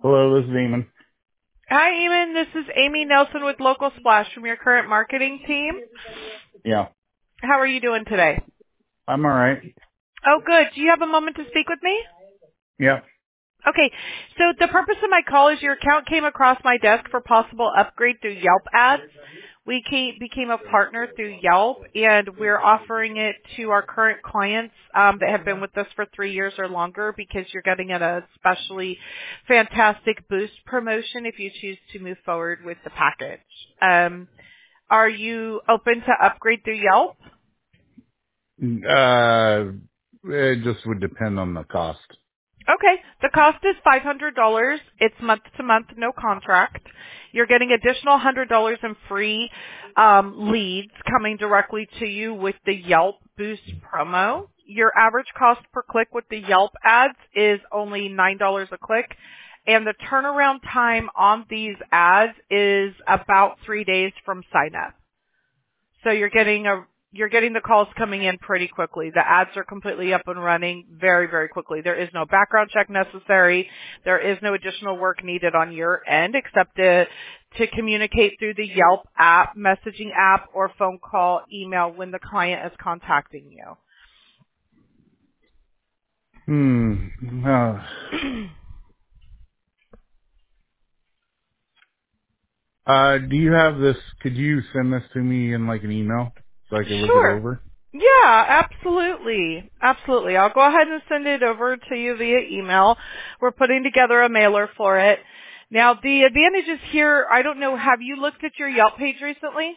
Hello, this is Eamon. Hi, Eamon. This is Amy Nelson with Local Splash from your current marketing team. Yeah, How are you doing today? I'm all right. Oh, good. Do you have a moment to speak with me? Yeah. Okay. So the purpose of my call is your account came across my desk for possible upgrade through Yelp ads. We became a partner through Yelp, and we're offering it to our current clients that have been with us for 3 years or longer because you're getting at a especially fantastic boost promotion if you choose to move forward with the package. Are you open to upgrade through Yelp? It just would depend on the cost. Okay. The cost is $500. It's month to month, no contract. You're getting additional $100 in free leads coming directly to you with the Yelp Boost promo. Your average cost per click with the Yelp ads is only $9 a click. And the turnaround time on these ads is about 3 days from sign up. So you're getting the calls coming in pretty quickly. The ads are completely up and running very, very quickly. There is no background check necessary. There is no additional work needed on your end except to communicate through the Yelp app, messaging app, or phone call, email when the client is contacting you. Do you have this? Could you send this to me in like an email so I can look it Sure. over? Yeah, absolutely. Absolutely. I'll go ahead and send it over to you via email. We're putting together a mailer for it. Now, the advantages here, I don't know, have you looked at your Yelp page recently?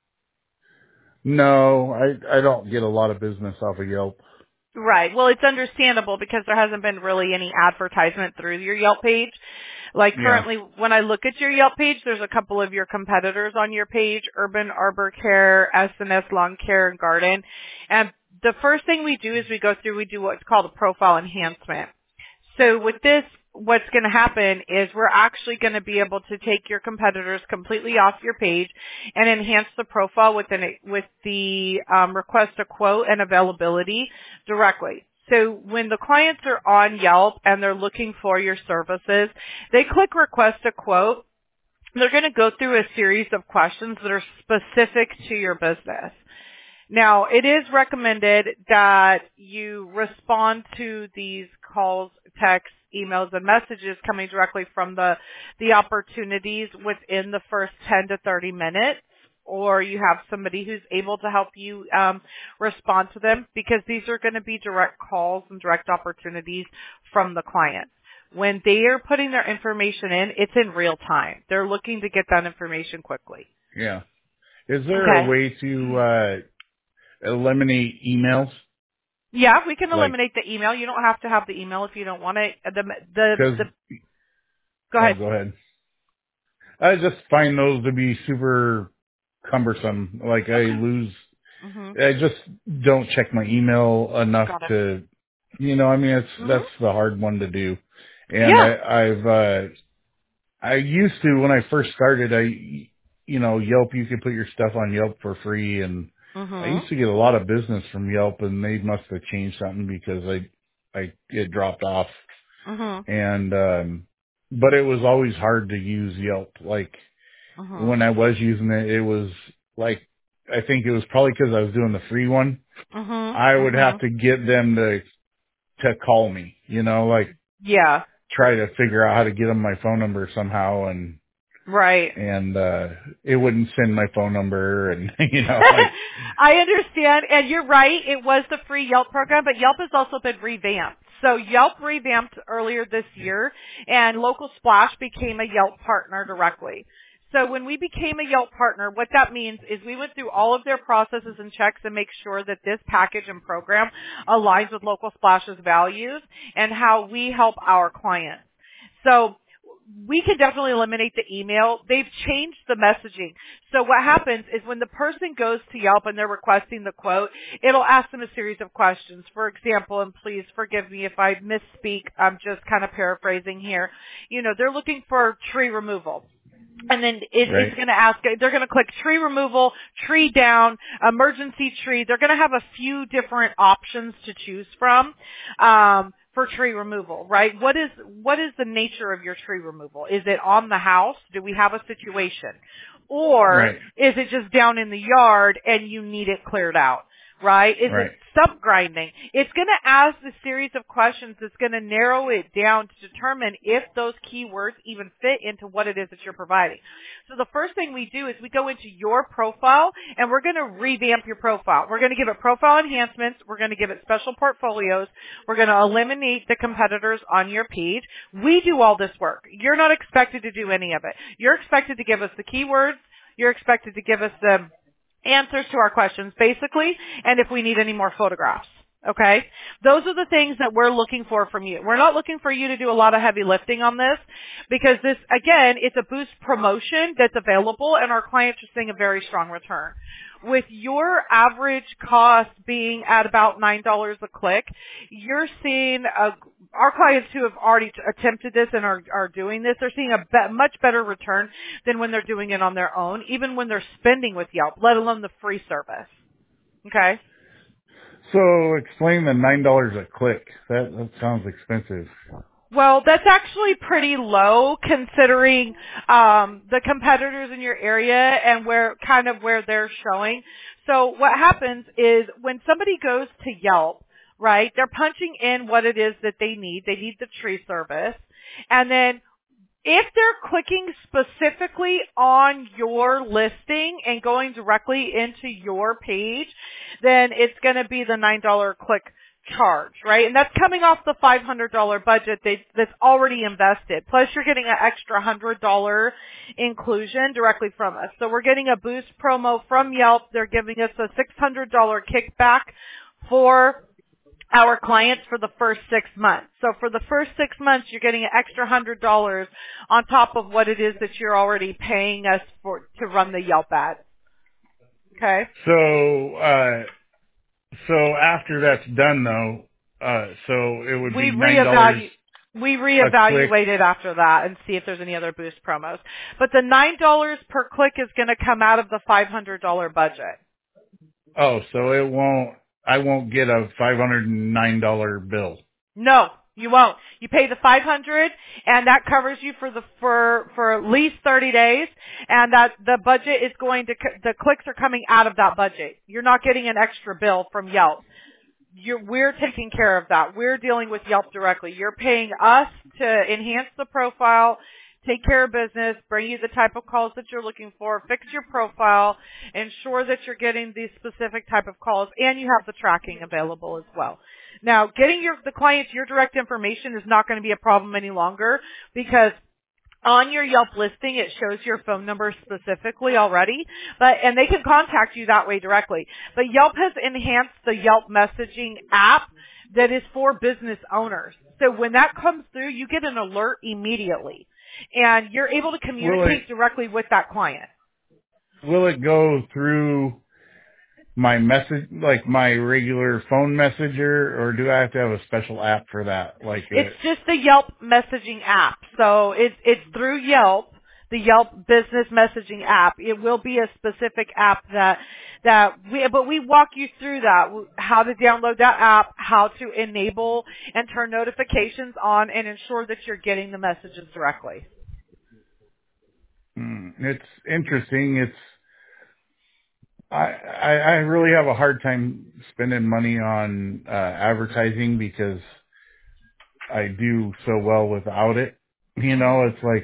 No, I don't get a lot of business off of Yelp. Right. Well, it's understandable because there hasn't been really any advertisement through your Yelp page. Like Yeah. currently, when I look at your Yelp page, there's a couple of your competitors on your page, Urban Arbor Care, S&S Lawn Care and Garden. And the first thing we do is we do what's called a profile enhancement. So with this, what's going to happen is we're actually going to be able to take your competitors completely off your page and enhance the profile with the request a quote and availability directly. So when the clients are on Yelp and they're looking for your services, they click request a quote. They're going to go through a series of questions that are specific to your business. Now, it is recommended that you respond to these calls, texts, emails, and messages coming directly from the opportunities within the first 10 to 30 minutes, or you have somebody who's able to help you respond to them because these are going to be direct calls and direct opportunities from the client. When they are putting their information in, it's in real time. They're looking to get that information quickly. Yeah. Is there a Okay. way to eliminate emails? Yeah, we can Like, eliminate the email. You don't have to have the email if you don't want it. cause, Go oh, ahead. go ahead. I just find those to be super cumbersome. Like Okay. Mhm. I just don't check my email enough Got it. to, I mean, Mhm. that's the hard one to do. And Yeah. I used to, when I first started, Yelp, you could put your stuff on Yelp for free. And I Mhm. used to get a lot of business from Yelp, and they must have changed something because it dropped off. Mhm. And, but it was always hard to use Yelp. Like Mhm. when I was using it, it was like, I think it was probably because I was doing the free one. Mhm. I would have Mhm. to get them to call me, like Yeah. try to figure out how to get them my phone number somehow, and Right. it wouldn't send my phone number, and like I understand, and you're right. It was the free Yelp program, but Yelp has also been revamped. So Yelp revamped earlier this year, and Local Splash became a Yelp partner directly. So when we became a Yelp partner, what that means is we went through all of their processes and checks to make sure that this package and program aligns with Local Splash's values and how we help our clients. So we can definitely eliminate the email. They've changed the messaging. So what happens is when the person goes to Yelp and they're requesting the quote, it'll ask them a series of questions. For example, and please forgive me if I misspeak, I'm just kind of paraphrasing here. They're looking for tree removal. And then it's right, going to ask, they're going to click tree removal, tree down, emergency tree. They're going to have a few different options to choose from. for tree removal, right? What is the nature of your tree removal? Is it on the house? Do we have a situation? Or Right. is it just down in the yard and you need it cleared out? Right? Is it Right. stump grinding? It's going to ask a series of questions that's going to narrow it down to determine if those keywords even fit into what it is that you're providing. So the first thing we do is we go into your profile and we're going to revamp your profile. We're going to give it profile enhancements. We're going to give it special portfolios. We're going to eliminate the competitors on your page. We do all this work. You're not expected to do any of it. You're expected to give us the keywords. You're expected to give us the answers to our questions, basically, and if we need any more photographs. Okay? Those are the things that we're looking for from you. We're not looking for you to do a lot of heavy lifting on this because this, again, it's a boost promotion that's available and our clients are seeing a very strong return. With your average cost being at about $9 a click, you're seeing our clients who have already attempted this and are doing this, they're seeing a much better return than when they're doing it on their own, even when they're spending with Yelp, let alone the free service. Okay? So explain the $9 a click. That sounds expensive. Well, that's actually pretty low considering the competitors in your area and where they're showing. So what happens is when somebody goes to Yelp, right, they're punching in what it is that they need. They need the tree service. And then if they're clicking specifically on your listing and going directly into your page, then it's going to be the $9 click charge, right? And that's coming off the $500 budget that's already invested. Plus you're getting an extra $100 inclusion directly from us. So we're getting a boost promo from Yelp. They're giving us a $600 kickback for our clients for the first 6 months. So for the first 6 months, you're getting an extra $100 on top of what it is that you're already paying us for to run the Yelp ad. Okay? So after that's done though, so it would We be $9 a click. reevaluate it after that and see if there's any other boost promos. But the $9 per click is going to come out of the $500 budget. Oh, so I won't get a $509 bill. No, you won't. You pay the $500 and that covers you for at least 30 days and that the budget is the clicks are coming out of that budget. You're not getting an extra bill from Yelp. We're taking care of that. We're dealing with Yelp directly. You're paying us to enhance the profile, take care of business, bring you the type of calls that you're looking for, fix your profile, ensure that you're getting these specific type of calls, and you have the tracking available as well. Now, getting the clients your direct information is not going to be a problem any longer because on your Yelp listing, it shows your phone number specifically already, and they can contact you that way directly. But Yelp has enhanced the Yelp messaging app that is for business owners. So when that comes through, you get an alert immediately, and you're able to communicate directly with that client. Will it go through my message, like my regular phone messenger, or do I have to have a special app for that? It's just the Yelp messaging app. So it's through Yelp, the Yelp business messaging app. It will be a specific app but we walk you through that, how to download that app, how to enable and turn notifications on and ensure that you're getting the messages directly. It's interesting. I really have a hard time spending money on advertising because I do so well without it. You know, it's like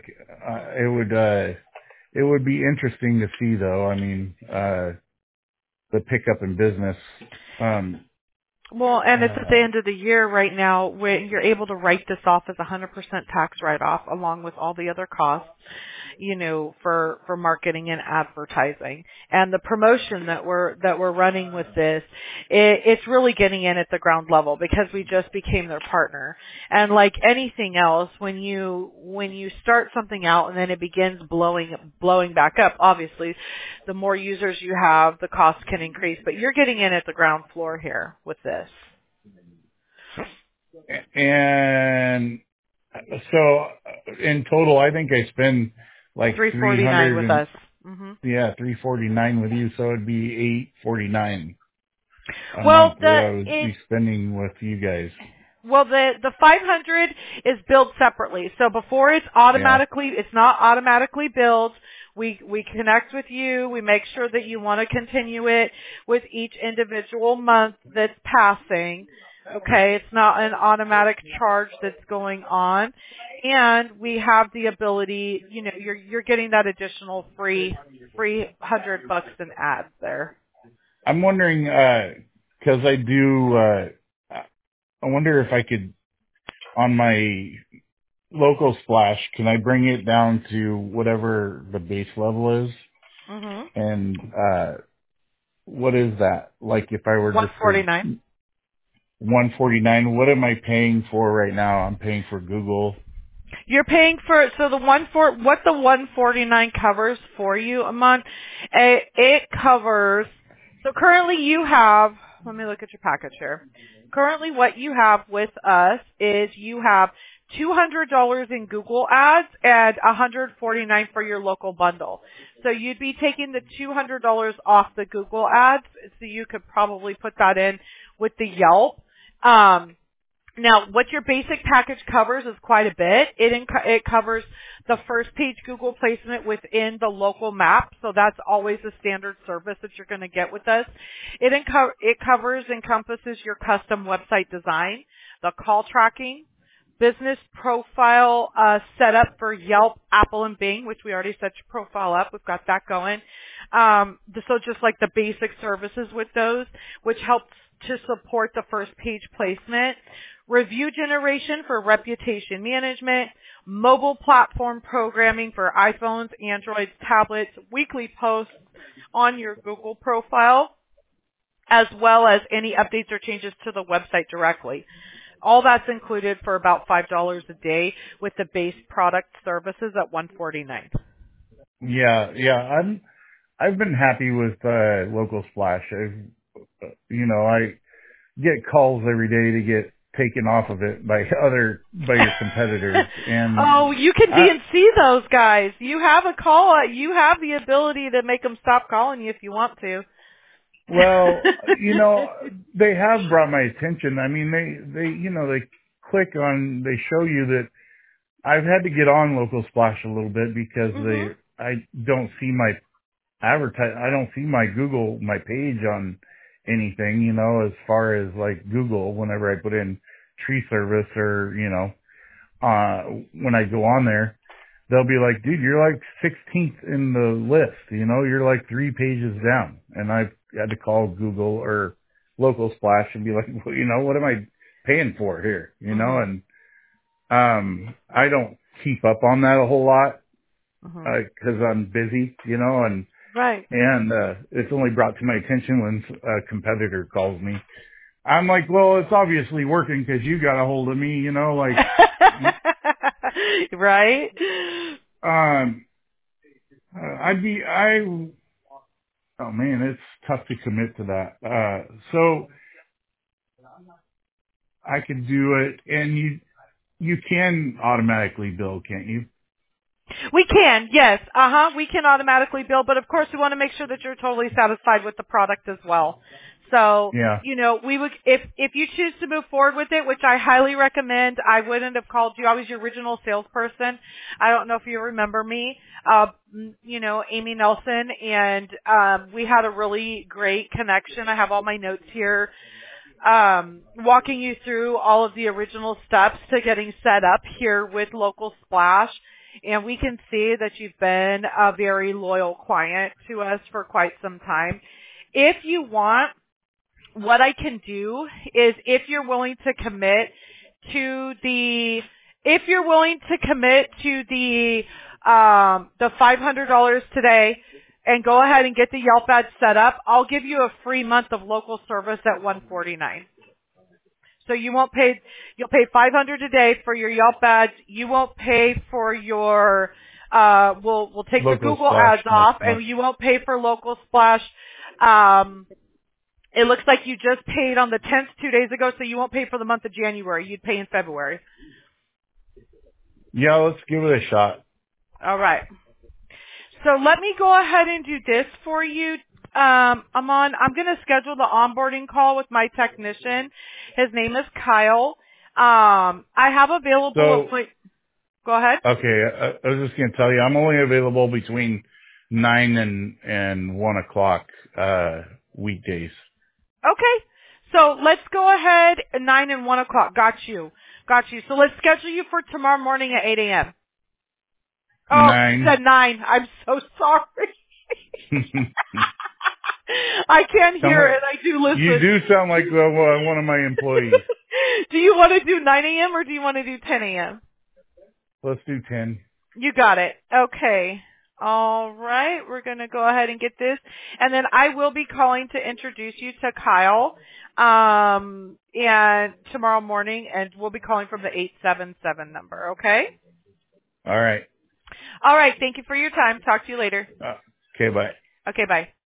it would be interesting to see though. I mean, the pickup in business. Well, and it's at the end of the year right now when you're able to write this off as 100% tax write-off along with all the other costs, for marketing and advertising. And the promotion that we're running with this, it's really getting in at the ground level because we just became their partner. And like anything else, when you start something out and then it begins blowing back up, obviously the more users you have, the cost can increase, but you're getting in at the ground floor here with this. And so in total, I think I spend like $349 with us. Mm-hmm. Yeah, $349 with you, so it'd be $849 a Well, month that I would be spending with you guys. Well, the 500 is billed separately. So before it's Yeah. it's not automatically billed. We connect with you. We make sure that you want to continue it with each individual month that's passing. Okay, it's not an automatic charge that's going on. And we have the ability, you're getting that additional free $100 in ads there. I'm wondering, cause I wonder if I could, on my local splash, can I bring it down to whatever the base level is? Mhm. And, what is that? Like if I were just to 149. 149, what am I paying for right now? I'm paying for Google. You're paying for so what the 149 covers for you a month. It covers. So currently you have. Let me look at your package here. Currently, what you have with us is you have $200 in Google ads and $149 for your local bundle. So you'd be taking the $200 off the Google ads, so you could probably put that in with the Yelp. Now, what your basic package covers is quite a bit. It covers the first page Google placement within the local map, so that's always a standard service that you're going to get with us. It encompasses your custom website design, the call tracking, business profile setup for Yelp, Apple, and Bing, which we already set your profile up. We've got that going. So just like the basic services with those, which helps to support the first page placement, review generation for reputation management, mobile platform programming for iPhones, Androids, tablets, weekly posts on your Google profile, as well as any updates or changes to the website directly. All that's included for about $5 a day with the base product services at $149. Yeah. I've been happy with, local splash. I get calls every day to get taken off of it by your competitors. And Oh, you can DNC those guys. You have a call. You have the ability to make them stop calling you if you want to. well, they have brought my attention. I mean, they they show you that I've had to get on Local Splash a little bit because Mhm. I don't see my I don't see my my page on anything, as far as like Google, whenever I put in tree service or, when I go on there, they'll be like, dude, you're like 16th in the list, you're like 3 pages down. And I've had to call Google or Local Splash and be like, well, what am I paying for here? Mhm. And, I don't keep up on that a whole lot, Mhm. cause I'm busy, Right. and it's only brought to my attention when a competitor calls me. I'm like, well, it's obviously working because you got a hold of me, Right. um, oh man, it's tough to commit to that. So I could do it, and you can automatically bill, can't you? We can, yes. We can automatically bill, but of course we want to make sure that you're totally satisfied with the product as well. So, Yeah. we would, if you choose to move forward with it, which I highly recommend, I wouldn't have called you. I was your original salesperson. I don't know if you remember me, Amy Nelson, and, we had a really great connection. I have all my notes here, walking you through all of the original steps to getting set up here with Local Splash. And we can see that you've been a very loyal client to us for quite some time. If you want, what I can do is if you're willing to commit to the $500 today and go ahead and get the Yelp ad set up, I'll give you a free month of local service at $149. So you'll pay $500 a day for your Yelp ads. You won't pay for your, we'll take the Local Google Splash ads next off, month. and you won't pay for Local Splash. It looks like you just paid on the 10th 2 days ago, so you won't pay for the month of January. You'd pay in February. Yeah, let's give it a shot. All right. So let me go ahead and do this for you. I'm going to schedule the onboarding call with my technician. His name is Kyle. I have available. Go ahead. Okay, I was just going to tell you, I'm only available between 9 and 1 o'clock, weekdays. Okay. So let's go ahead at 9 and 1 o'clock. Got you. So let's schedule you for tomorrow morning at 8 a.m. Oh, you 9. said 9. I'm so sorry. I can't hear it. I do listen. You do sound like one of my employees. Do you want to do 9 a.m. or do you want to do 10 a.m.? Let's do 10. You got it. Okay. All right. We're going to go ahead and get this. And then I will be calling to introduce you to Kyle and tomorrow morning, and we'll be calling from the 877 number, okay? All right. All right. Thank you for your time. Talk to you later. Okay, bye. Okay, bye.